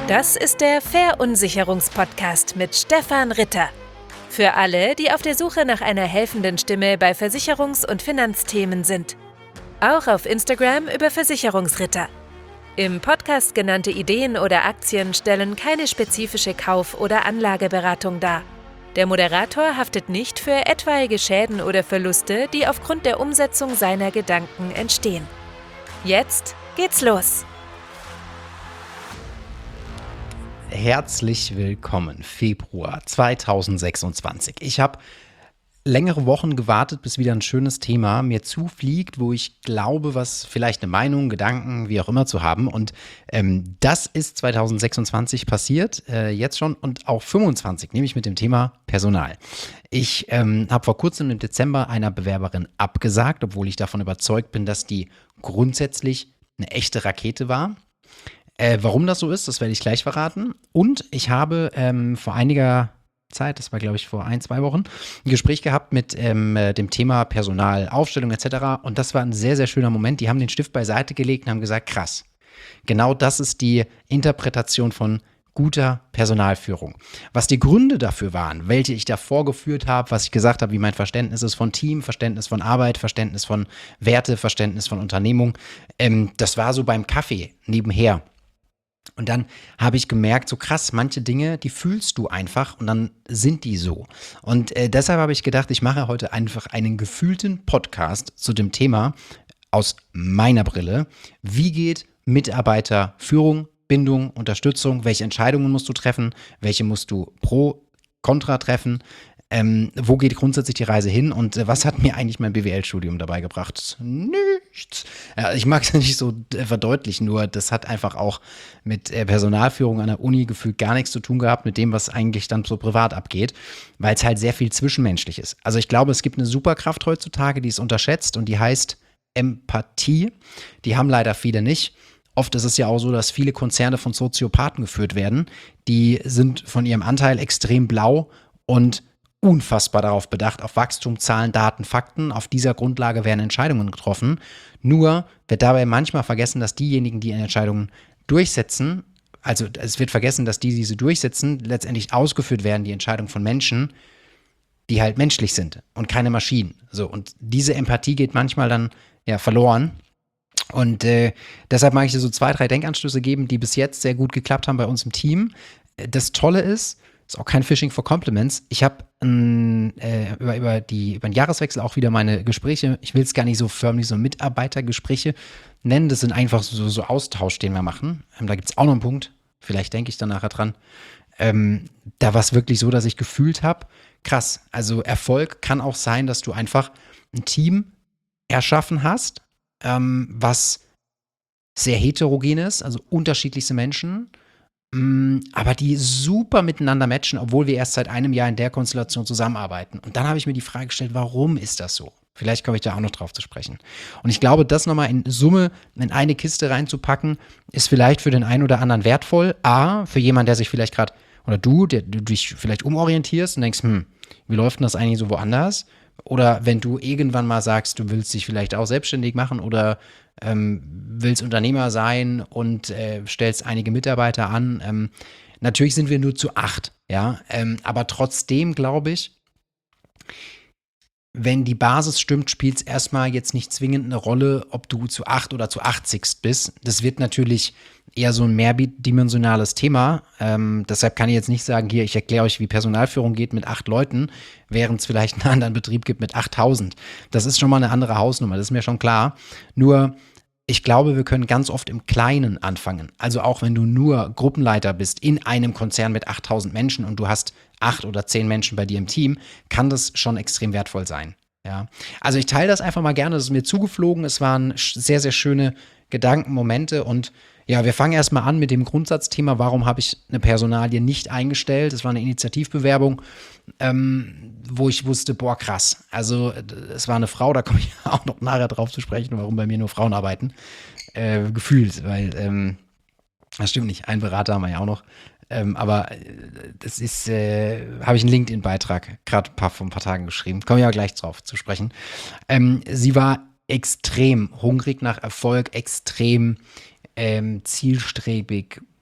Das ist der Verunsicherungspodcast mit Stefan Ritter. Für alle, die auf der Suche nach einer helfenden Stimme bei Versicherungs- und Finanzthemen sind. Auch auf Instagram über Versicherungsritter. Im Podcast genannte Ideen oder Aktien stellen keine spezifische Kauf- oder Anlageberatung dar. Der Moderator haftet nicht für etwaige Schäden oder Verluste, die aufgrund der Umsetzung seiner Gedanken entstehen. Jetzt geht's los! Herzlich willkommen, Februar 2026. Ich habe längere Wochen gewartet, bis wieder ein schönes Thema mir zufliegt, wo ich glaube, was vielleicht eine Meinung, Gedanken, wie auch immer zu haben. Und das ist 2026 passiert, jetzt schon, und auch 25, nämlich mit dem Thema Personal. Ich habe vor kurzem im Dezember einer Bewerberin abgesagt, obwohl ich davon überzeugt bin, dass die grundsätzlich eine echte Rakete war. Warum das so ist, das werde ich gleich verraten. Und ich habe vor einiger Zeit, das war glaube ich vor 1-2 Wochen, ein Gespräch gehabt mit dem Thema Personalaufstellung etc. Und das war ein sehr, sehr schöner Moment. Die haben den Stift beiseite gelegt und haben gesagt, krass, genau das ist die Interpretation von guter Personalführung. Was die Gründe dafür waren, welche ich da vorgeführt habe, was ich gesagt habe, wie mein Verständnis ist von Team, Verständnis von Arbeit, Verständnis von Werte, Verständnis von Unternehmung, das war so beim Kaffee nebenher. Und dann habe ich gemerkt, so krass, manche Dinge, die fühlst du einfach und dann sind die so. Und deshalb habe ich gedacht, ich mache heute einfach einen gefühlten Podcast zu dem Thema aus meiner Brille. Wie geht Mitarbeiterführung, Bindung, Unterstützung? Welche Entscheidungen musst du treffen? Welche musst du pro, kontra treffen? Wo geht grundsätzlich die Reise hin und was hat mir eigentlich mein BWL-Studium dabei gebracht? Nichts. Ich mag es nicht so verdeutlichen, nur das hat einfach auch mit Personalführung an der Uni gefühlt gar nichts zu tun gehabt mit dem, was eigentlich dann so privat abgeht, weil es halt sehr viel zwischenmenschlich ist. Also ich glaube, es gibt eine Superkraft heutzutage, die ist unterschätzt und die heißt Empathie. Die haben leider viele nicht. Oft ist es ja auch so, dass viele Konzerne von Soziopathen geführt werden. Die sind von ihrem Anteil extrem blau und unfassbar darauf bedacht, auf Wachstum, Zahlen, Daten, Fakten. Auf dieser Grundlage werden Entscheidungen getroffen. Nur wird dabei manchmal vergessen, dass diejenigen, die Entscheidungen durchsetzen, also es wird vergessen, dass diese durchsetzen, letztendlich ausgeführt werden, die Entscheidungen von Menschen, die halt menschlich sind und keine Maschinen. So, und diese Empathie geht manchmal dann ja verloren. Und deshalb mag ich dir so 2-3 Denkanstöße geben, die bis jetzt sehr gut geklappt haben bei uns im Team. Das Tolle ist auch kein Phishing for Compliments. Ich habe über den Jahreswechsel auch wieder meine Gespräche, ich will es gar nicht so förmlich so Mitarbeitergespräche nennen, das sind einfach so Austausch, den wir machen. Da gibt es auch noch einen Punkt, vielleicht denke ich dann nachher dran. Da war es wirklich so, dass ich gefühlt habe, krass, also Erfolg kann auch sein, dass du einfach ein Team erschaffen hast, was sehr heterogen ist, also unterschiedlichste Menschen, aber die super miteinander matchen, obwohl wir erst seit einem Jahr in der Konstellation zusammenarbeiten. Und dann habe ich mir die Frage gestellt, warum ist das so? Vielleicht komme ich da auch noch drauf zu sprechen. Und ich glaube, das nochmal in Summe in eine Kiste reinzupacken, ist vielleicht für den einen oder anderen wertvoll. A, für jemanden, der sich vielleicht gerade, oder der du dich vielleicht umorientierst und denkst, wie läuft denn das eigentlich so woanders? Oder wenn du irgendwann mal sagst, du willst dich vielleicht auch selbstständig machen oder willst Unternehmer sein und stellst einige Mitarbeiter an. Natürlich sind wir nur zu 8, ja, aber trotzdem glaube ich, wenn die Basis stimmt, spielt es erstmal jetzt nicht zwingend eine Rolle, ob du zu 8 oder zu 80 bist. Das wird natürlich eher so ein mehrdimensionales Thema. Deshalb kann ich jetzt nicht sagen, hier, ich erkläre euch, wie Personalführung geht mit 8 Leuten, während es vielleicht einen anderen Betrieb gibt mit 8000. Das ist schon mal eine andere Hausnummer, das ist mir schon klar. Nur, ich glaube, wir können ganz oft im Kleinen anfangen. Also auch wenn du nur Gruppenleiter bist in einem Konzern mit 8000 Menschen und du hast 8 oder 10 Menschen bei dir im Team, kann das schon extrem wertvoll sein. Ja. Also ich teile das einfach mal gerne, das ist mir zugeflogen. Es waren sehr, sehr schöne Gedanken, Momente und ja, wir fangen erstmal an mit dem Grundsatzthema, warum habe ich eine Personalie nicht eingestellt? Das war eine Initiativbewerbung, wo ich wusste, boah, krass. Also es war eine Frau, da komme ich auch noch nachher drauf zu sprechen, warum bei mir nur Frauen arbeiten. Gefühlt, weil das stimmt nicht, einen Berater haben wir ja auch noch. Aber das ist, habe ich einen LinkedIn-Beitrag gerade vor ein paar Tagen geschrieben. Komme ich ja gleich drauf zu sprechen. Sie war extrem hungrig nach Erfolg, extrem zielstrebig,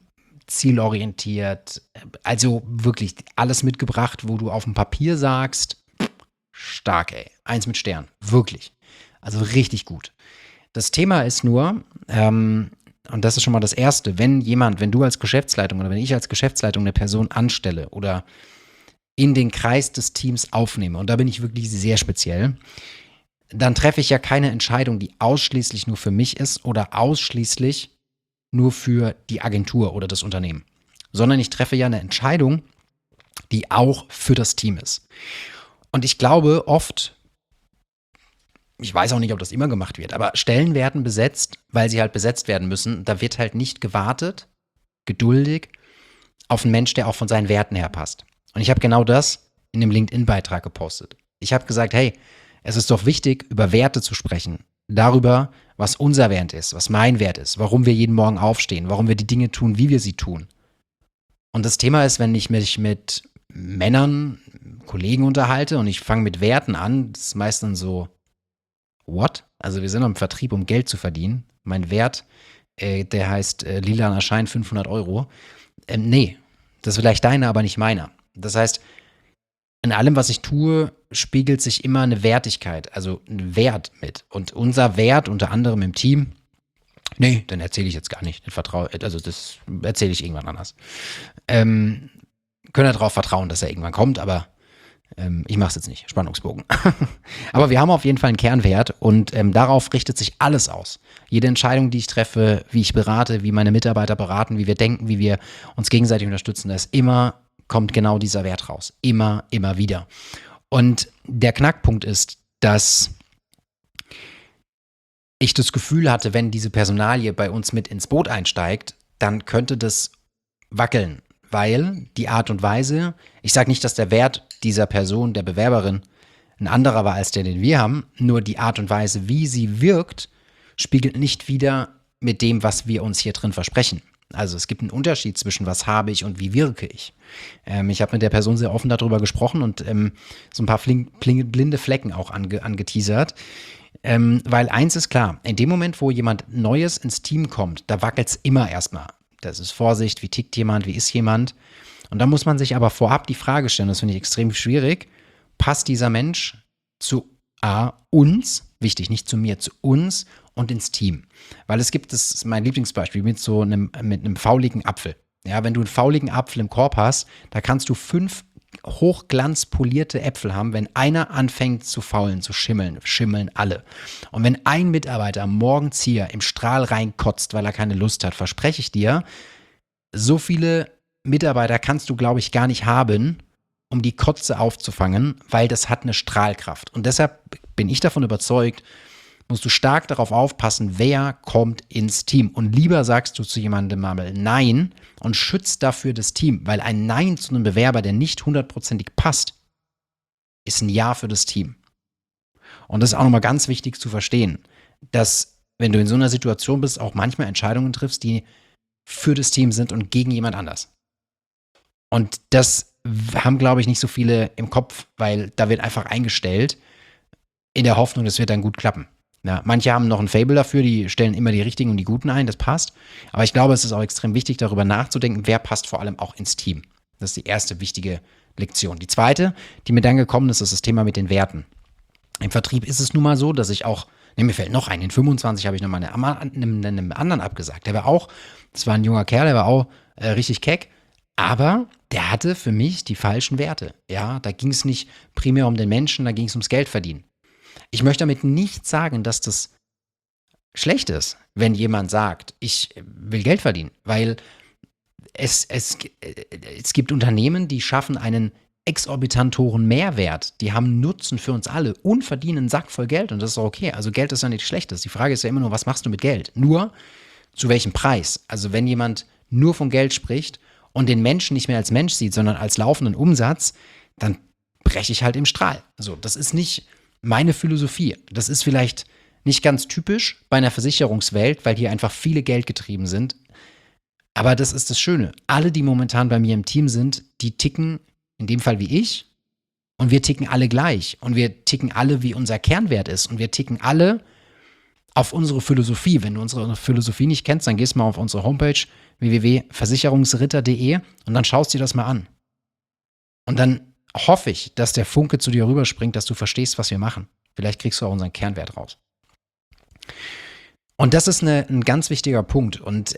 zielorientiert, also wirklich alles mitgebracht, wo du auf dem Papier sagst, stark, ey, 1 mit Stern, wirklich. Also richtig gut. Das Thema ist nur, und das ist schon mal das Erste, wenn du als Geschäftsleitung oder wenn ich als Geschäftsleitung eine Person anstelle oder in den Kreis des Teams aufnehme, und da bin ich wirklich sehr speziell, dann treffe ich ja keine Entscheidung, die ausschließlich nur für mich ist oder ausschließlich nur für die Agentur oder das Unternehmen, sondern ich treffe ja eine Entscheidung, die auch für das Team ist. Und ich glaube oft, ich weiß auch nicht, ob das immer gemacht wird, aber Stellen werden besetzt, weil sie halt besetzt werden müssen. Da wird halt nicht gewartet, geduldig, auf einen Mensch, der auch von seinen Werten her passt. Und ich habe genau das in dem LinkedIn-Beitrag gepostet. Ich habe gesagt, hey, es ist doch wichtig, über Werte zu sprechen. Darüber, was unser Wert ist, was mein Wert ist, warum wir jeden Morgen aufstehen, warum wir die Dinge tun, wie wir sie tun. Und das Thema ist, wenn ich mich mit Männern, Kollegen unterhalte und ich fange mit Werten an, das ist meistens so, what? Also wir sind im Vertrieb, um Geld zu verdienen. Mein Wert, der heißt lilaner Schein 500 Euro. Nee, das ist vielleicht deiner, aber nicht meiner. Das heißt, in allem, was ich tue, spiegelt sich immer eine Wertigkeit, also ein Wert mit. Und unser Wert, unter anderem im Team, nee, den erzähle ich jetzt gar nicht. Also das erzähle ich irgendwann anders. Können ja darauf vertrauen, dass er irgendwann kommt, aber ich mache es jetzt nicht. Spannungsbogen. Aber wir haben auf jeden Fall einen Kernwert und darauf richtet sich alles aus. Jede Entscheidung, die ich treffe, wie ich berate, wie meine Mitarbeiter beraten, wie wir denken, wie wir uns gegenseitig unterstützen, kommt genau dieser Wert raus. Immer, immer wieder. Und der Knackpunkt ist, dass ich das Gefühl hatte, wenn diese Personalie bei uns mit ins Boot einsteigt, dann könnte das wackeln, weil die Art und Weise, ich sage nicht, dass der Wert dieser Person, der Bewerberin, ein anderer war als der, den wir haben, nur die Art und Weise, wie sie wirkt, spiegelt nicht wider mit dem, was wir uns hier drin versprechen. Also es gibt einen Unterschied zwischen was habe ich und wie wirke ich. Ich habe mit der Person sehr offen darüber gesprochen und so ein paar blinde Flecken auch angeteasert. Weil eins ist klar, in dem Moment, wo jemand Neues ins Team kommt, da wackelt es immer erstmal. Das ist Vorsicht, wie tickt jemand, wie ist jemand. Und da muss man sich aber vorab die Frage stellen, das finde ich extrem schwierig, passt dieser Mensch zu uns, wichtig, nicht zu mir, zu uns und ins Team. Weil es gibt, das ist mein Lieblingsbeispiel, mit einem fauligen Apfel. Ja, wenn du einen fauligen Apfel im Korb hast, da kannst du 5 hochglanzpolierte Äpfel haben. Wenn einer anfängt zu faulen, zu schimmeln alle. Und wenn ein Mitarbeiter morgens hier im Strahl reinkotzt, weil er keine Lust hat, verspreche ich dir, so viele Mitarbeiter kannst du, glaube ich, gar nicht haben, um die Kotze aufzufangen, weil das hat eine Strahlkraft. Und deshalb bin ich davon überzeugt, musst du stark darauf aufpassen, wer kommt ins Team. Und lieber sagst du zu jemandem mal Nein und schützt dafür das Team, weil ein Nein zu einem Bewerber, der nicht 100%ig passt, ist ein Ja für das Team. Und das ist auch nochmal ganz wichtig zu verstehen, dass, wenn du in so einer Situation bist, auch manchmal Entscheidungen triffst, die für das Team sind und gegen jemand anders. Und das haben, glaube ich, nicht so viele im Kopf, weil da wird einfach eingestellt in der Hoffnung, das wird dann gut klappen. Ja, manche haben noch ein Faible dafür, die stellen immer die Richtigen und die Guten ein, das passt. Aber ich glaube, es ist auch extrem wichtig, darüber nachzudenken, wer passt vor allem auch ins Team. Das ist die erste wichtige Lektion. Die zweite, die mir dann gekommen ist, ist das Thema mit den Werten. Im Vertrieb ist es nun mal so, dass ich auch, mir fällt noch ein, in 25 habe ich nochmal einem anderen abgesagt. Das war ein junger Kerl, der war auch richtig keck, aber der hatte für mich die falschen Werte. Ja, da ging es nicht primär um den Menschen, da ging es ums Geld verdienen. Ich möchte damit nicht sagen, dass das schlecht ist, wenn jemand sagt, ich will Geld verdienen, weil es gibt Unternehmen, die schaffen einen exorbitant hohen Mehrwert, die haben Nutzen für uns alle und verdienen einen Sack voll Geld und das ist auch okay. Also Geld ist ja nichts Schlechtes. Die Frage ist ja immer nur, was machst du mit Geld? Nur, zu welchem Preis? Also wenn jemand nur von Geld spricht und den Menschen nicht mehr als Mensch sieht, sondern als laufenden Umsatz, dann breche ich halt im Strahl. So, das ist nicht meine Philosophie. Das ist vielleicht nicht ganz typisch bei einer Versicherungswelt, weil hier einfach viele Geld getrieben sind. Aber das ist das Schöne. Alle, die momentan bei mir im Team sind, die ticken in dem Fall wie ich und wir ticken alle gleich. Und wir ticken alle, wie unser Kernwert ist. Und wir ticken alle auf unsere Philosophie. Wenn du unsere Philosophie nicht kennst, dann gehst mal auf unsere Homepage www.versicherungsritter.de und dann schaust dir das mal an. Und dann hoffe ich, dass der Funke zu dir rüberspringt, dass du verstehst, was wir machen. Vielleicht kriegst du auch unseren Kernwert raus. Und das ist ein ganz wichtiger Punkt. Und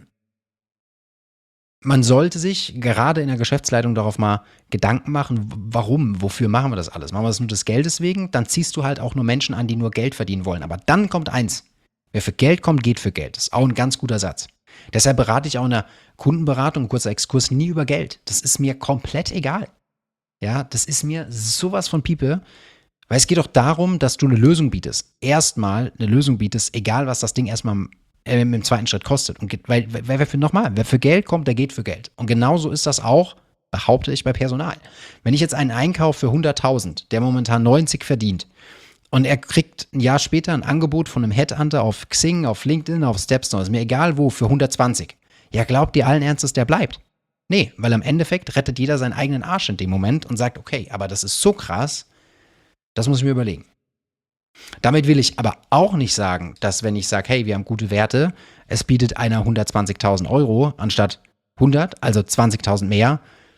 man sollte sich gerade in der Geschäftsleitung darauf mal Gedanken machen, warum, wofür machen wir das alles? Machen wir das nur des Geldes wegen? Dann ziehst du halt auch nur Menschen an, die nur Geld verdienen wollen. Aber dann kommt eins: Wer für Geld kommt, geht für Geld. Das ist auch ein ganz guter Satz. Deshalb berate ich auch in der Kundenberatung, kurzer Exkurs, nie über Geld. Das ist mir komplett egal. Ja, das ist mir sowas von Piepe. Weil es geht doch darum, dass du eine Lösung bietest. Erstmal eine Lösung bietest, egal was das Ding erstmal im zweiten Schritt kostet. Und wer für Geld kommt, der geht für Geld. Und genauso ist das auch, behaupte ich, bei Personal. Wenn ich jetzt einen Einkauf für 100.000, der momentan 90 verdient, und er kriegt ein Jahr später ein Angebot von einem Headhunter auf Xing, auf LinkedIn, auf Stepstone, ist mir egal wo, für 120. Ja, glaubt ihr allen Ernstes, der bleibt? Nee, weil im Endeffekt rettet jeder seinen eigenen Arsch in dem Moment und sagt, okay, aber das ist so krass, das muss ich mir überlegen. Damit will ich aber auch nicht sagen, dass wenn ich sage, hey, wir haben gute Werte, es bietet einer 120.000 Euro anstatt 100, also 20.000 mehr,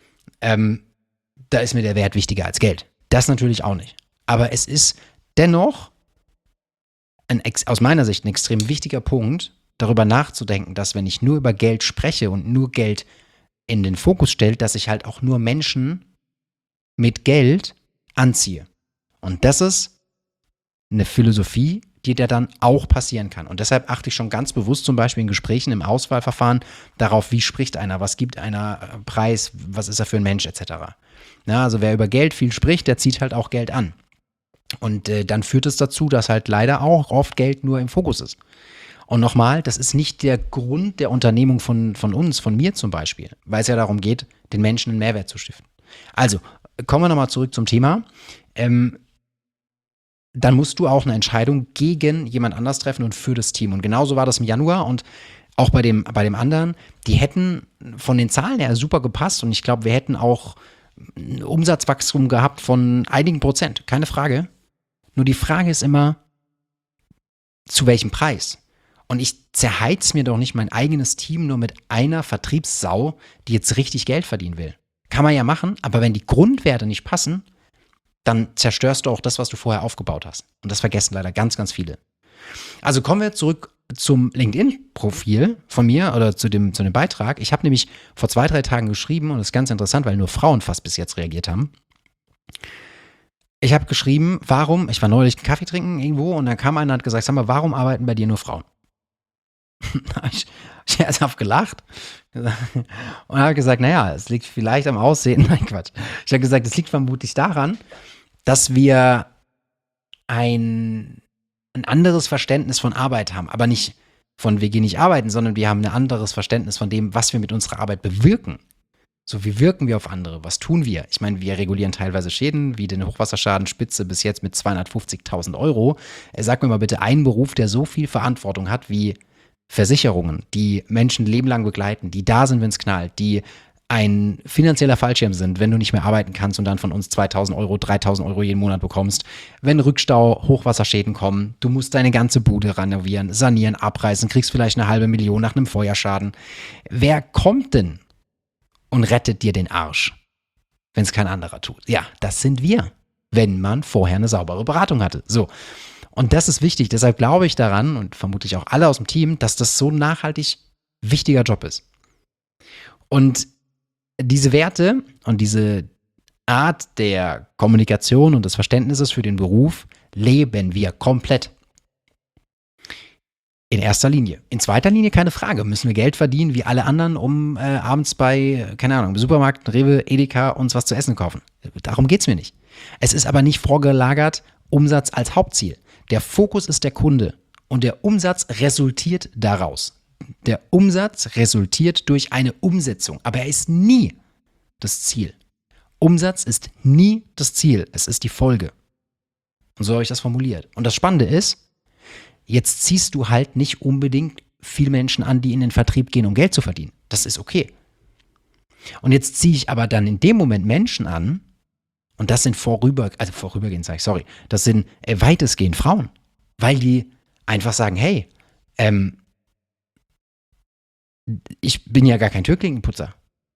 da ist mir der Wert wichtiger als Geld. Das natürlich auch nicht. Aber es ist dennoch aus meiner Sicht ein extrem wichtiger Punkt, darüber nachzudenken, dass wenn ich nur über Geld spreche und nur Geld in den Fokus stellt, dass ich halt auch nur Menschen mit Geld anziehe. Und das ist eine Philosophie, die dir dann auch passieren kann. Und deshalb achte ich schon ganz bewusst zum Beispiel in Gesprächen im Auswahlverfahren darauf, wie spricht einer, was gibt einer Preis, was ist er für ein Mensch etc. Ja, also wer über Geld viel spricht, der zieht halt auch Geld an. Und dann führt es dazu, dass halt leider auch oft Geld nur im Fokus ist. Und nochmal, das ist nicht der Grund der Unternehmung von uns, von mir zum Beispiel, weil es ja darum geht, den Menschen einen Mehrwert zu stiften. Also, kommen wir nochmal zurück zum Thema. Dann musst du auch eine Entscheidung gegen jemand anders treffen und für das Team. Und genauso war das im Januar und auch bei dem anderen, die hätten von den Zahlen her super gepasst und ich glaube, wir hätten auch ein Umsatzwachstum gehabt von einigen Prozent, keine Frage. Nur die Frage ist immer, zu welchem Preis? Und ich zerheiz mir doch nicht mein eigenes Team nur mit einer Vertriebssau, die jetzt richtig Geld verdienen will. Kann man ja machen, aber wenn die Grundwerte nicht passen, dann zerstörst du auch das, was du vorher aufgebaut hast. Und das vergessen leider ganz, ganz viele. Also kommen wir zurück zum LinkedIn-Profil von mir oder zu dem Beitrag. Ich habe nämlich vor 2-3 Tagen geschrieben, und das ist ganz interessant, weil nur Frauen fast bis jetzt reagiert haben. Ich habe geschrieben, ich war neulich einen Kaffee trinken irgendwo und dann kam einer und hat gesagt, sag mal, warum arbeiten bei dir nur Frauen? Ich habe ernsthaft gelacht und habe gesagt, naja, es liegt vielleicht am Aussehen. Nein, Quatsch. Ich habe gesagt, es liegt vermutlich daran, dass wir ein anderes Verständnis von Arbeit haben. Aber nicht von wir gehen nicht arbeiten, sondern wir haben ein anderes Verständnis von dem, was wir mit unserer Arbeit bewirken. So, wie wirken wir auf andere? Was tun wir? Ich meine, wir regulieren teilweise Schäden, wie den Hochwasserschaden Spitze bis jetzt mit 250.000 Euro. Sag mir mal bitte einen Beruf, der so viel Verantwortung hat wie Versicherungen, die Menschen lebenlang begleiten, die da sind, wenn es knallt, die ein finanzieller Fallschirm sind, wenn du nicht mehr arbeiten kannst und dann von uns 2.000 Euro, 3.000 Euro jeden Monat bekommst. Wenn Rückstau, Hochwasserschäden kommen, du musst deine ganze Bude renovieren, sanieren, abreißen, kriegst vielleicht 500.000 nach einem Feuerschaden. Wer kommt denn und rettet dir den Arsch, wenn es kein anderer tut? Ja, das sind wir, wenn man vorher eine saubere Beratung hatte. So. Und das ist wichtig, deshalb glaube ich daran und vermutlich auch alle aus dem Team, dass das so ein nachhaltig wichtiger Job ist. Und diese Werte und diese Art der Kommunikation und des Verständnisses für den Beruf leben wir komplett. In erster Linie. In zweiter Linie keine Frage, müssen wir Geld verdienen wie alle anderen, um abends bei, keine Ahnung, im Supermarkt, Rewe, Edeka uns was zu essen kaufen. Darum geht es mir nicht. Es ist aber nicht vorgelagert Umsatz als Hauptziel. Der Fokus ist der Kunde und der Umsatz resultiert daraus. Der Umsatz resultiert durch eine Umsetzung, aber er ist nie das Ziel. Umsatz ist nie das Ziel, es ist die Folge. Und so habe ich das formuliert. Und das Spannende ist, jetzt ziehst du halt nicht unbedingt viele Menschen an, die in den Vertrieb gehen, um Geld zu verdienen. Das ist okay. Und jetzt ziehe ich aber dann in dem Moment Menschen an, und das sind das sind weitestgehend Frauen, weil die einfach sagen, hey, ich bin ja gar kein Türklinkenputzer.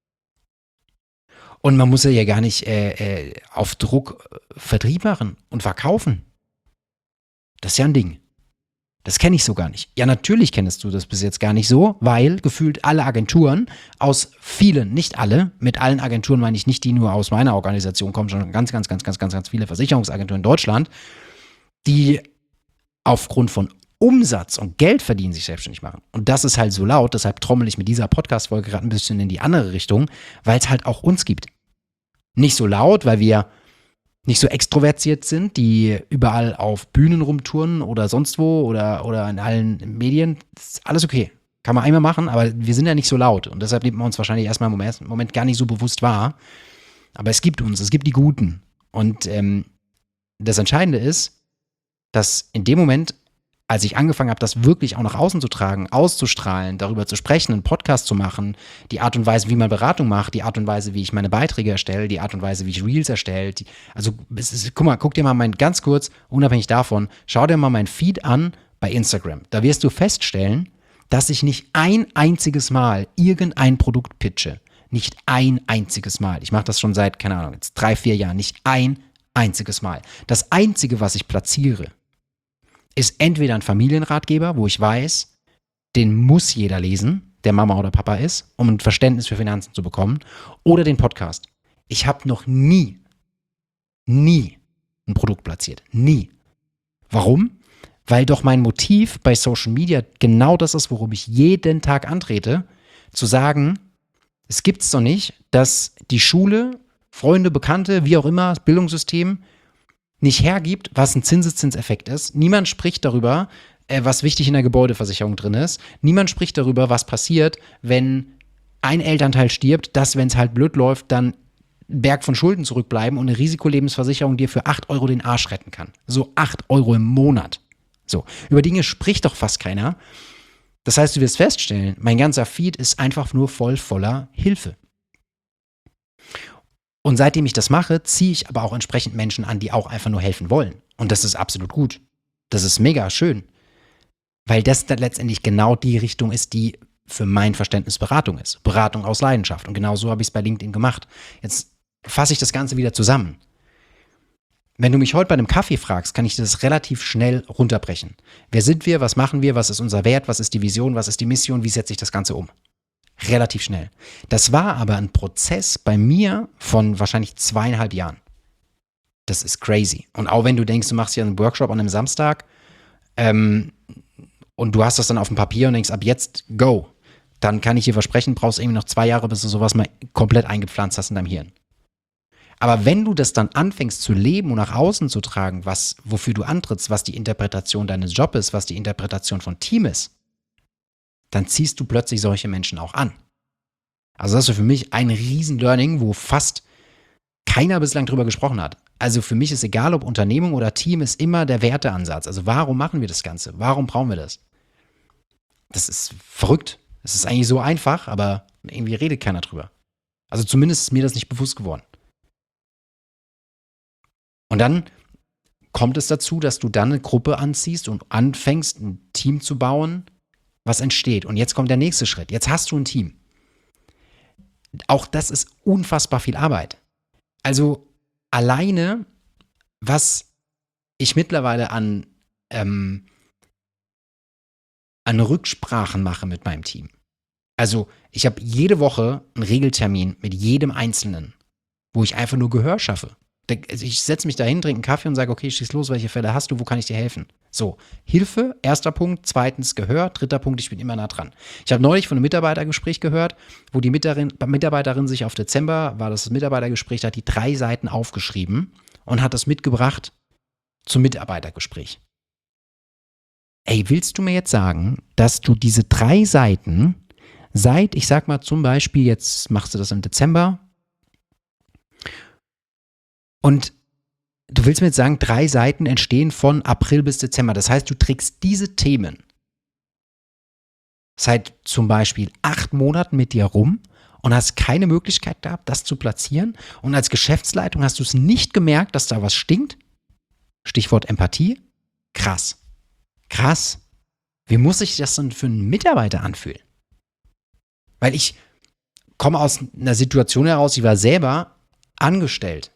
Und man muss ja gar nicht auf Druck Vertrieb machen und verkaufen. Das ist ja ein Ding. Das kenne ich so gar nicht. Ja, natürlich kennst du das bis jetzt gar nicht so, weil gefühlt alle Agenturen aus vielen, nicht alle, mit allen Agenturen meine ich nicht, die nur aus meiner Organisation kommen, sondern ganz viele Versicherungsagenturen in Deutschland, die aufgrund von Umsatz und Geld verdienen sich selbstständig machen. Und das ist halt so laut, deshalb trommel ich mit dieser Podcast-Folge gerade ein bisschen in die andere Richtung, weil es halt auch uns gibt. Nicht so laut, weil wir nicht so extrovertiert sind, die überall auf Bühnen rumtouren oder sonst wo oder in allen Medien. Das ist alles okay. Kann man einmal machen, aber wir sind ja nicht so laut. Und deshalb nimmt man uns wahrscheinlich erstmal im ersten Moment gar nicht so bewusst wahr. Aber es gibt uns, es gibt die Guten. Und das Entscheidende ist, dass in dem Moment, als ich angefangen habe, das wirklich auch nach außen zu tragen, auszustrahlen, darüber zu sprechen, einen Podcast zu machen, die Art und Weise, wie man Beratung macht, die Art und Weise, wie ich meine Beiträge erstelle, die Art und Weise, wie ich Reels erstelle. Guck dir mal ganz kurz, unabhängig davon, schau dir mal mein Feed an bei Instagram. Da wirst du feststellen, dass ich nicht ein einziges Mal irgendein Produkt pitche. Nicht ein einziges Mal. Ich mache das schon seit, keine Ahnung, jetzt 3-4 Jahren. Nicht ein einziges Mal. Das Einzige, was ich platziere, ist entweder ein Familienratgeber, wo ich weiß, den muss jeder lesen, der Mama oder Papa ist, um ein Verständnis für Finanzen zu bekommen, oder den Podcast. Ich habe noch nie ein Produkt platziert. Nie. Warum? Weil doch mein Motiv bei Social Media genau das ist, worum ich jeden Tag antrete, zu sagen, es gibt's doch nicht, dass die Schule, Freunde, Bekannte, wie auch immer, das Bildungssystem nicht hergibt, was ein Zinseszinseffekt ist. Niemand spricht darüber, was wichtig in der Gebäudeversicherung drin ist. Niemand spricht darüber, was passiert, wenn ein Elternteil stirbt, dass, wenn es halt blöd läuft, dann ein Berg von Schulden zurückbleiben und eine Risikolebensversicherung dir für 8 Euro den Arsch retten kann. So 8 Euro im Monat. So, über Dinge spricht doch fast keiner. Das heißt, du wirst feststellen, mein ganzer Feed ist einfach nur voller Hilfe. Und seitdem ich das mache, ziehe ich aber auch entsprechend Menschen an, die auch einfach nur helfen wollen. Und das ist absolut gut. Das ist mega schön. Weil das dann letztendlich genau die Richtung ist, die für mein Verständnis Beratung ist. Beratung aus Leidenschaft. Und genau so habe ich es bei LinkedIn gemacht. Jetzt fasse ich das Ganze wieder zusammen. Wenn du mich heute bei einem Kaffee fragst, kann ich das relativ schnell runterbrechen. Wer sind wir? Was machen wir? Was ist unser Wert? Was ist die Vision? Was ist die Mission? Wie setze ich das Ganze um? Relativ schnell. Das war aber ein Prozess bei mir von wahrscheinlich 2,5 Jahren. Das ist crazy. Und auch wenn du denkst, du machst hier einen Workshop an einem Samstag und du hast das dann auf dem Papier und denkst, ab jetzt go, dann kann ich dir versprechen, brauchst irgendwie noch 2 Jahre, bis du sowas mal komplett eingepflanzt hast in deinem Hirn. Aber wenn du das dann anfängst zu leben und nach außen zu tragen, wofür du antrittst, was die Interpretation deines Jobs ist, was die Interpretation von Team ist, dann ziehst du plötzlich solche Menschen auch an. Also das ist für mich ein Riesen-Learning, wo fast keiner bislang drüber gesprochen hat. Also für mich ist egal, ob Unternehmung oder Team, ist immer der Werteansatz. Also warum machen wir das Ganze? Warum brauchen wir das? Das ist verrückt. Es ist eigentlich so einfach, aber irgendwie redet keiner drüber. Also zumindest ist mir das nicht bewusst geworden. Und dann kommt es dazu, dass du dann eine Gruppe anziehst und anfängst, ein Team zu bauen, was entsteht. Und jetzt kommt der nächste Schritt. Jetzt hast du ein Team. Auch das ist unfassbar viel Arbeit. Also alleine, was ich mittlerweile an Rücksprachen mache mit meinem Team. Also ich habe jede Woche einen Regeltermin mit jedem Einzelnen, wo ich einfach nur Gehör schaffe. Ich setze mich dahin, trinke einen Kaffee und sage, okay, schieß los, welche Fälle hast du, wo kann ich dir helfen? So, Hilfe, erster Punkt, zweitens Gehör, dritter Punkt, ich bin immer nah dran. Ich habe neulich von einem Mitarbeitergespräch gehört, wo die Mitarbeiterin sich auf Dezember, war das Mitarbeitergespräch, da hat die 3 Seiten aufgeschrieben und hat das mitgebracht zum Mitarbeitergespräch. Ey, willst du mir jetzt sagen, dass du diese 3 Seiten seit, ich sag mal zum Beispiel, jetzt machst du das im Dezember, und du willst mir jetzt sagen, 3 Seiten entstehen von April bis Dezember. Das heißt, du trägst diese Themen seit zum Beispiel 8 Monaten mit dir rum und hast keine Möglichkeit gehabt, das zu platzieren. Und als Geschäftsleitung hast du es nicht gemerkt, dass da was stinkt. Stichwort Empathie. Krass. Krass. Wie muss sich das denn für einen Mitarbeiter anfühlen? Weil ich komme aus einer Situation heraus, ich war selber angestellt.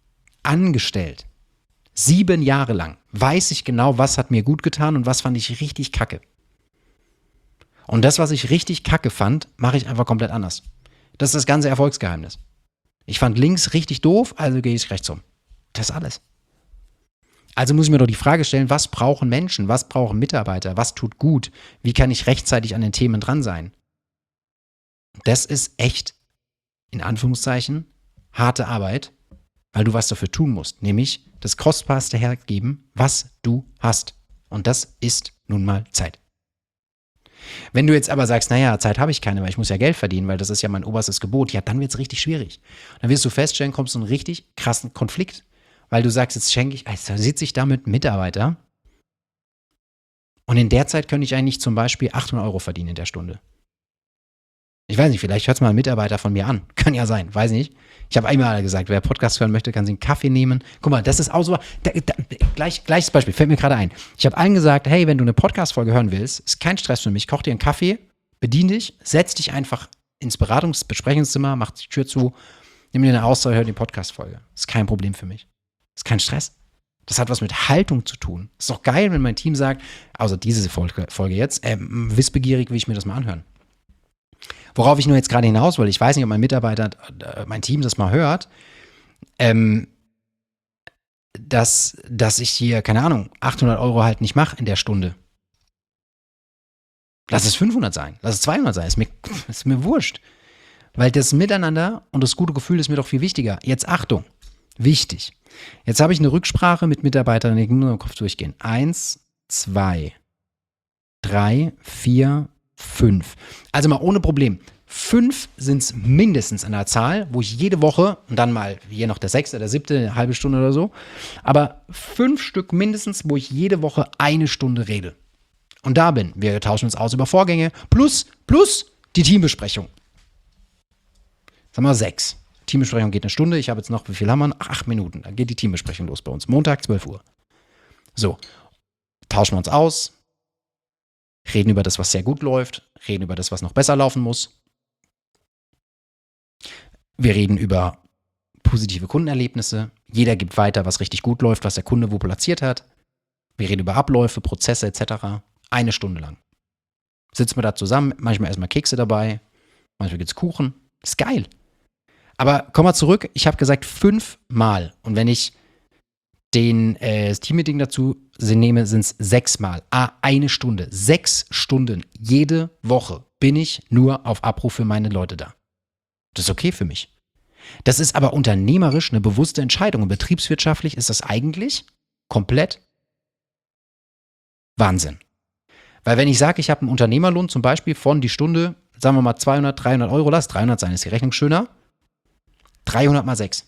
7 Jahre lang. Weiß ich genau, was hat mir gut getan und was fand ich richtig kacke. Und das, was ich richtig kacke fand, mache ich einfach komplett anders. Das ist das ganze Erfolgsgeheimnis. Ich fand links richtig doof, also gehe ich rechts um. Das ist alles. Also muss ich mir doch die Frage stellen, was brauchen Menschen, was brauchen Mitarbeiter, was tut gut, wie kann ich rechtzeitig an den Themen dran sein? Das ist echt, in Anführungszeichen, harte Arbeit, weil du was dafür tun musst, nämlich das Kostbarste hergeben, was du hast. Und das ist nun mal Zeit. Wenn du jetzt aber sagst, naja, Zeit habe ich keine, weil ich muss ja Geld verdienen, weil das ist ja mein oberstes Gebot, ja, dann wird es richtig schwierig. Dann wirst du feststellen, kommst du in einen richtig krassen Konflikt, weil du sagst, jetzt sitze ich da mit einem Mitarbeiter und in der Zeit könnte ich eigentlich zum Beispiel 800 Euro verdienen in der Stunde. Ich weiß nicht, vielleicht hört es mal ein Mitarbeiter von mir an. Kann ja sein, weiß nicht. Ich habe einmal gesagt, wer Podcast hören möchte, kann sich einen Kaffee nehmen. Guck mal, das ist auch so. Gleiches Beispiel, fällt mir gerade ein. Ich habe allen gesagt, hey, wenn du eine Podcast-Folge hören willst, ist kein Stress für mich, koch dir einen Kaffee, bedien dich, setz dich einfach ins Besprechungszimmer, mach die Tür zu, nimm dir eine Auszeit, hör die Podcast-Folge. Ist kein Problem für mich. Ist kein Stress. Das hat was mit Haltung zu tun. Ist doch geil, wenn mein Team sagt, also diese Folge jetzt, wissbegierig will ich mir das mal anhören. Worauf ich nur jetzt gerade hinaus will, ich weiß nicht, ob mein Mitarbeiter, mein Team das mal hört, dass ich hier, keine Ahnung, 800 Euro halt nicht mache in der Stunde. Lass es 500 sein, lass es 200 sein, ist mir wurscht. Weil das Miteinander und das gute Gefühl ist mir doch viel wichtiger. Jetzt Achtung, wichtig. Jetzt habe ich eine Rücksprache mit Mitarbeitern, ich muss nur im Kopf durchgehen. 1, 2, 3, 4, 5. Also mal ohne Problem. 5 sind es mindestens an der Zahl, wo ich jede Woche, und dann mal hier noch der 6., der 7., eine halbe Stunde oder so, aber 5 Stück mindestens, wo ich jede Woche 1 Stunde rede. Und da bin. Wir tauschen uns aus über Vorgänge, plus die Teambesprechung. Sagen wir 6. Teambesprechung geht 1 Stunde, ich habe jetzt noch, wie viel haben wir? 8 Minuten. Dann geht die Teambesprechung los bei uns. Montag, 12 Uhr. So, tauschen wir uns aus, reden über das, was sehr gut läuft, reden über das, was noch besser laufen muss. Wir reden über positive Kundenerlebnisse. Jeder gibt weiter, was richtig gut läuft, was der Kunde wo platziert hat. Wir reden über Abläufe, Prozesse etc. 1 Stunde lang. Sitzen wir da zusammen, manchmal erstmal Kekse dabei, manchmal gibt's Kuchen. Ist geil. Aber kommen wir zurück, ich habe gesagt 5 Mal. Und wenn ich das Teammeeting dazu nehme, sind es 6 Mal. 1 Stunde. 6 Stunden jede Woche bin ich nur auf Abruf für meine Leute da. Das ist okay für mich. Das ist aber unternehmerisch eine bewusste Entscheidung. Und betriebswirtschaftlich ist das eigentlich komplett Wahnsinn. Weil wenn ich sage, ich habe einen Unternehmerlohn zum Beispiel von die Stunde, sagen wir mal 200, 300 Euro, lass 300 sein, ist die Rechnung schöner. 300 mal 6.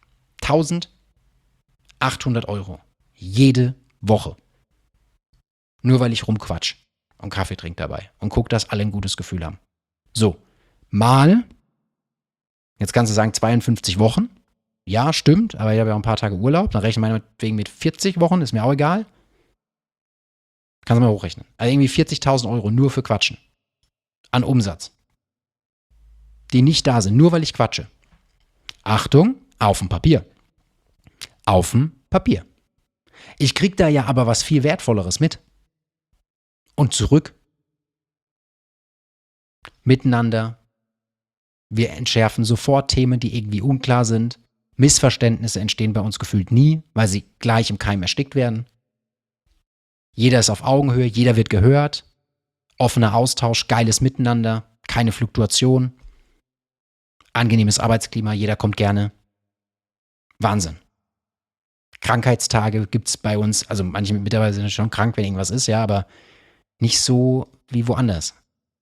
1800 Euro. Jede Woche. Nur weil ich rumquatsch und Kaffee trinke dabei und gucke, dass alle ein gutes Gefühl haben. So, mal, jetzt kannst du sagen 52 Wochen. Ja, stimmt, aber ich habe ja auch ein paar Tage Urlaub. Dann rechne ich meinetwegen mit 40 Wochen, ist mir auch egal. Kannst du mal hochrechnen. Also irgendwie 40.000 Euro nur für Quatschen. An Umsatz. Die nicht da sind, nur weil ich quatsche. Achtung, auf dem Papier. Auf dem Papier. Ich krieg da ja aber was viel Wertvolleres mit. Und zurück. Miteinander. Wir entschärfen sofort Themen, die irgendwie unklar sind. Missverständnisse entstehen bei uns gefühlt nie, weil sie gleich im Keim erstickt werden. Jeder ist auf Augenhöhe, jeder wird gehört. Offener Austausch, geiles Miteinander, keine Fluktuation. Angenehmes Arbeitsklima, jeder kommt gerne. Wahnsinn. Krankheitstage gibt es bei uns, also manche Mitarbeiter sind schon krank, wenn irgendwas ist, ja, aber nicht so wie woanders.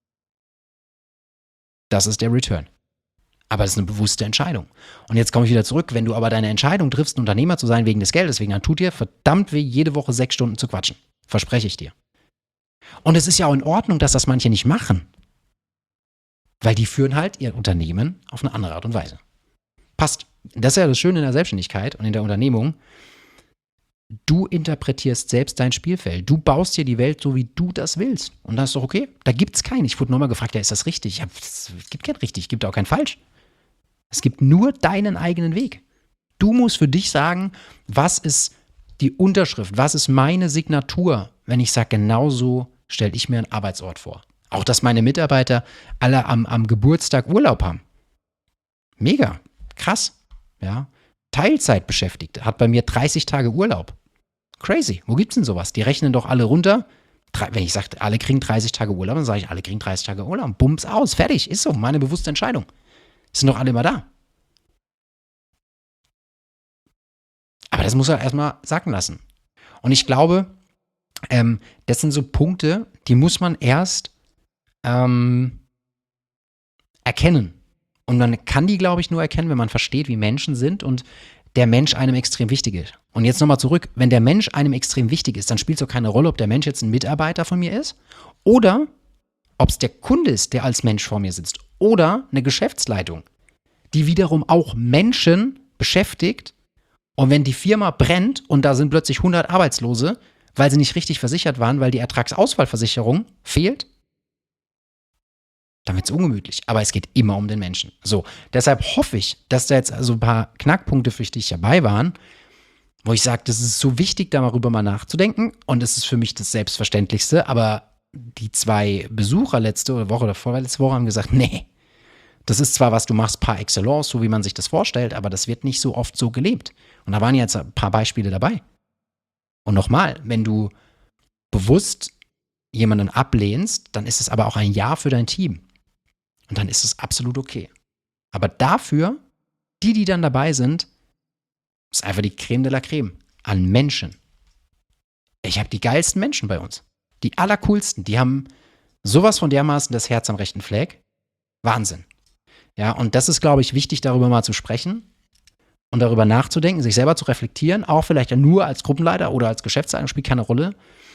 Das ist der Return. Aber das ist eine bewusste Entscheidung. Und jetzt komme ich wieder zurück, wenn du aber deine Entscheidung triffst, ein Unternehmer zu sein wegen des Geldes, dann tut dir verdammt weh, jede Woche 6 Stunden zu quatschen. Verspreche ich dir. Und es ist ja auch in Ordnung, dass das manche nicht machen. Weil die führen halt ihr Unternehmen auf eine andere Art und Weise. Passt. Das ist ja das Schöne in der Selbstständigkeit und in der Unternehmung. Du interpretierst selbst dein Spielfeld. Du baust dir die Welt so, wie du das willst. Und das ist doch okay. Da gibt es keinen. Ich wurde nochmal gefragt, ja, ist das richtig? Es gibt kein richtig, es gibt auch kein falsch. Es gibt nur deinen eigenen Weg. Du musst für dich sagen, was ist die Unterschrift, was ist meine Signatur, wenn ich sage, genau so stelle ich mir einen Arbeitsort vor. Auch, dass meine Mitarbeiter alle am Geburtstag Urlaub haben. Mega, krass. Ja. Teilzeitbeschäftigte hat bei mir 30 Tage Urlaub. Crazy, wo gibt's denn sowas? Die rechnen doch alle runter. Wenn ich sage, alle kriegen 30 Tage Urlaub, dann sage ich, alle kriegen 30 Tage Urlaub. Bums aus, fertig, ist so, meine bewusste Entscheidung. Sind doch alle immer da. Aber das muss er erstmal sacken lassen. Und ich glaube, das sind so Punkte, die muss man erst erkennen. Und man kann die, glaube ich, nur erkennen, wenn man versteht, wie Menschen sind und der Mensch einem extrem wichtig ist. Und jetzt nochmal zurück, wenn der Mensch einem extrem wichtig ist, dann spielt es doch keine Rolle, ob der Mensch jetzt ein Mitarbeiter von mir ist oder ob es der Kunde ist, der als Mensch vor mir sitzt oder eine Geschäftsleitung, die wiederum auch Menschen beschäftigt. Und wenn die Firma brennt und da sind plötzlich 100 Arbeitslose, weil sie nicht richtig versichert waren, weil die Ertragsausfallversicherung fehlt, dann wird es ungemütlich. Aber es geht immer um den Menschen. So, deshalb hoffe ich, dass da jetzt also ein paar Knackpunkte für dich dabei waren, wo ich sage, das ist so wichtig, darüber mal nachzudenken. Und es ist für mich das Selbstverständlichste. Aber die 2 Besucher letzte Woche oder vorletzte Woche haben gesagt, nee, das ist zwar, was du machst par excellence, so wie man sich das vorstellt, aber das wird nicht so oft so gelebt. Und da waren jetzt ein paar Beispiele dabei. Und nochmal, wenn du bewusst jemanden ablehnst, dann ist es aber auch ein Ja für dein Team. Und dann ist es absolut okay. Aber dafür, die dann dabei sind, ist einfach die Creme de la Creme an Menschen. Ich habe die geilsten Menschen bei uns. Die allercoolsten. Die haben sowas von dermaßen das Herz am rechten Fleck. Wahnsinn. Ja, und das ist, glaube ich, wichtig, darüber mal zu sprechen und darüber nachzudenken, sich selber zu reflektieren, auch vielleicht nur als Gruppenleiter oder als Geschäftsleitung, spielt keine Rolle.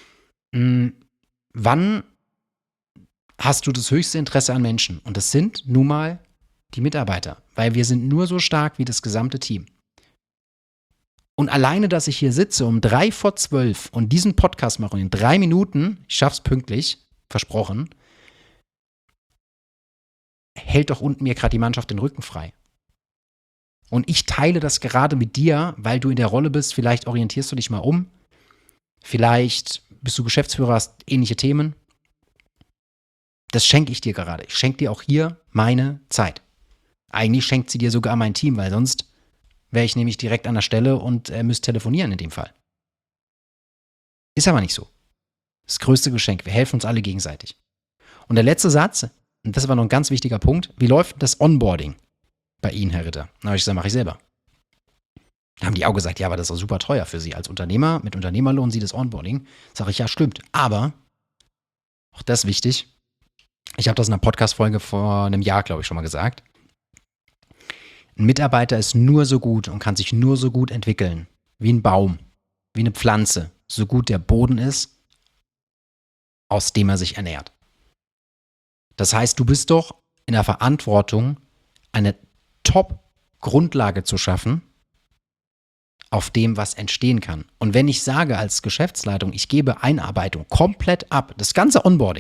Wann hast du das höchste Interesse an Menschen? Und das sind nun mal die Mitarbeiter, weil wir sind nur so stark wie das gesamte Team. Und alleine, dass ich hier sitze um 11:03 und diesen Podcast mache in 3 Minuten, ich schaff's pünktlich, versprochen, hält doch unten mir gerade die Mannschaft den Rücken frei. Und ich teile das gerade mit dir, weil du in der Rolle bist, vielleicht orientierst du dich mal um, vielleicht bist du Geschäftsführer, hast ähnliche Themen. Das schenke ich dir gerade. Ich schenke dir auch hier meine Zeit. Eigentlich schenkt sie dir sogar mein Team, weil sonst wäre ich nämlich direkt an der Stelle und müsste telefonieren in dem Fall. Ist aber nicht so. Das größte Geschenk. Wir helfen uns alle gegenseitig. Und der letzte Satz, und das war noch ein ganz wichtiger Punkt, wie läuft das Onboarding bei Ihnen, Herr Ritter? Da habe ich gesagt, mache ich selber. Da haben die auch gesagt, ja, aber das ist doch super teuer für Sie. Als Unternehmer, mit Unternehmerlohn Sie das Onboarding. Sage ich, ja, stimmt. Aber, auch das ist wichtig, ich habe das in einer Podcast-Folge vor einem Jahr, glaube ich, schon mal gesagt. Ein Mitarbeiter ist nur so gut und kann sich nur so gut entwickeln, wie ein Baum, wie eine Pflanze, so gut der Boden ist, aus dem er sich ernährt. Das heißt, du bist doch in der Verantwortung, eine Top-Grundlage zu schaffen, auf dem, was entstehen kann. Und wenn ich sage als Geschäftsleitung, ich gebe Einarbeitung komplett ab, das ganze Onboarding,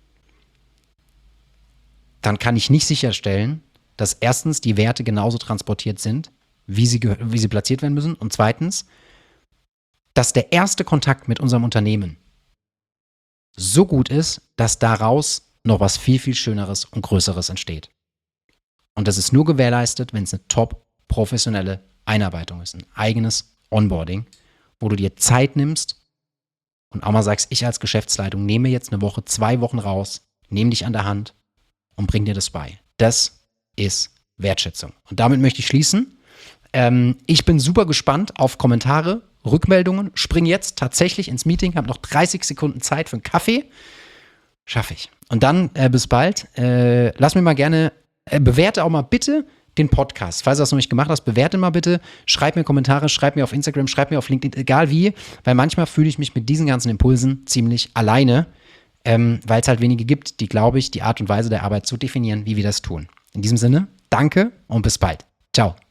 dann kann ich nicht sicherstellen, dass erstens die Werte genauso transportiert sind, wie sie platziert werden müssen. Und zweitens, dass der erste Kontakt mit unserem Unternehmen so gut ist, dass daraus noch was viel, viel Schöneres und Größeres entsteht. Und das ist nur gewährleistet, wenn es eine top professionelle Einarbeitung ist, ein eigenes Onboarding, wo du dir Zeit nimmst und auch mal sagst, ich als Geschäftsleitung nehme jetzt eine Woche, 2 Wochen raus, nehme dich an der Hand und bring dir das bei. Das ist Wertschätzung. Und damit möchte ich schließen. Ich bin super gespannt auf Kommentare, Rückmeldungen. Spring jetzt tatsächlich ins Meeting, habe noch 30 Sekunden Zeit für einen Kaffee. Schaffe ich. Und dann bis bald. Lass mir mal gerne, bewerte auch mal bitte den Podcast. Falls du das noch nicht gemacht hast, bewerte mal bitte. Schreib mir Kommentare, schreib mir auf Instagram, schreib mir auf LinkedIn, egal wie. Weil manchmal fühle ich mich mit diesen ganzen Impulsen ziemlich alleine, weil es halt wenige gibt, die, glaube ich, die Art und Weise der Arbeit so definieren, wie wir das tun. In diesem Sinne, danke und bis bald. Ciao.